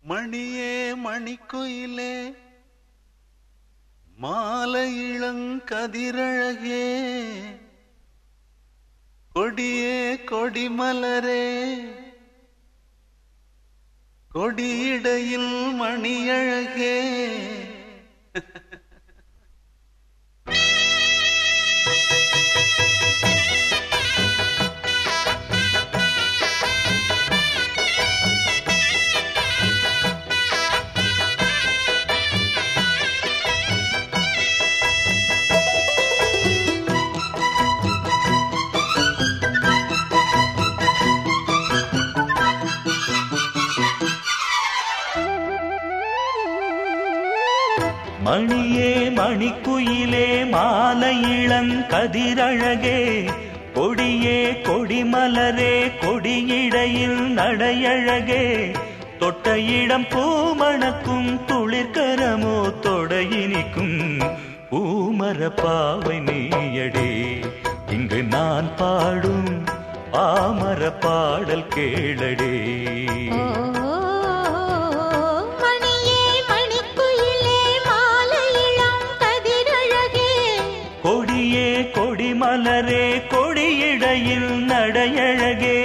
மணியே மணிக்குயிலே மாலை இளங்கதிரழகே கொடியே கொடிமலரே கொடியிடையில் மணியழகே மணியே மணிக்குயிலே மாலை இளங்கதிரழகே கொடியே கொடிமலரே கொடியிடையில் நடையழகே தொட்ட இடம் பூமணக்கும் துளிர்கரமோ தொடையினிக்கும் பூமர பாவை நீயடே இங்கு நான் பாடும் பாமர பாடல் கேளடே. கொடியே கொடிமலரே கொடியிடையில் நடையழகே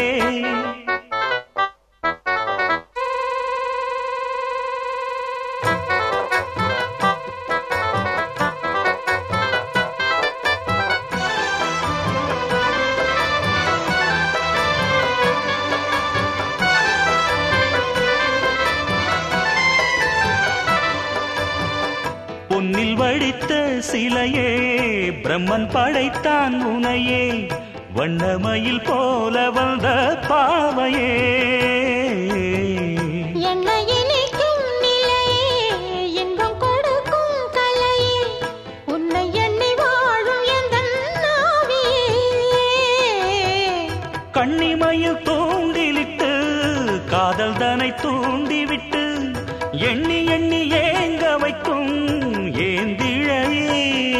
பொன்னில் வடித்த சிலையே பிரம்மன் படைத்தான் உனையே வண்ணமயில் போல வந்த பாவையே கண்ணிமயில் தூண்டிலிட்டு காதல் தனை தூண்டிவிட்டு எண்ணி எண்ணி ஏங்க வைக்கும் ஏந்திழையே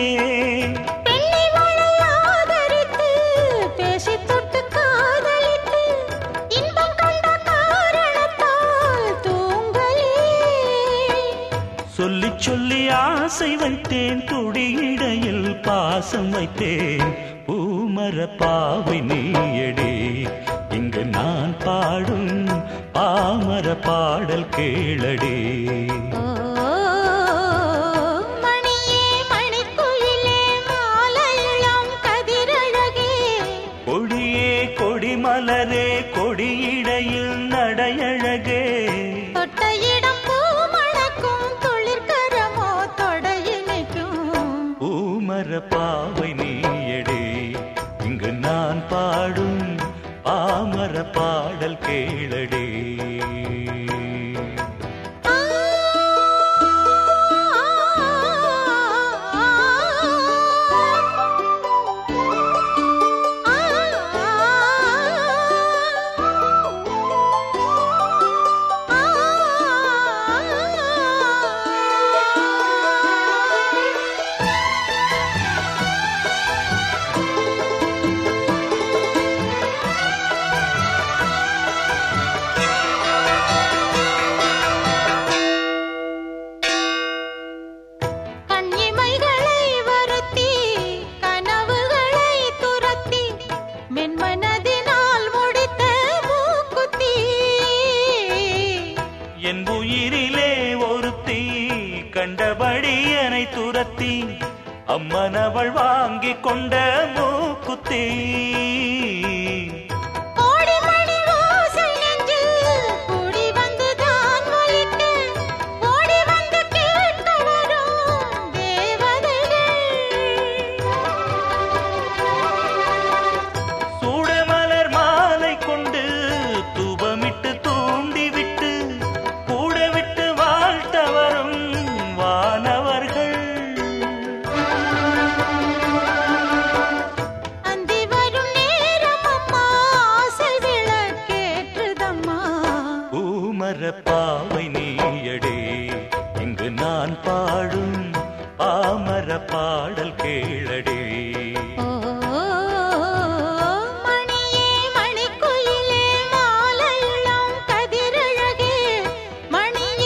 சொல்லி சொல்லி ஆசை வைத்தேன் துடியிடையில் பாசம் வைத்தேன் பூமர பாவை நீயடே இங்கு நான் பாடும் பாமர பாடல் கேளடே. கொடியே கொடிமலரே கொடியிடையில் நடையழகே பூமர பாவை நீயடே இங்கு நான் பாடும் பாமர பாடல் கேளடே. என் உயிரிலே ஒருத்தி கண்டபடி என்னை துரத்தி அம்மனவள் வாங்கி கொண்ட மூக்குத்தி சூடமலர் மாலை கொண்டு தூபமிட்டு தூண்டிவிட்டு பாவை நீயடே இங்கு நான் பாடும் பாமர பாடல் கேளடே. மணியே மணிக்குயிலே மாலை இளம் கதிரழகே மணியே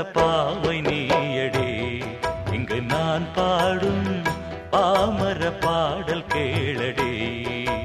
பாவை நீயடே இங்கு நான் பாடும் பாமர பாடல் கேளடே.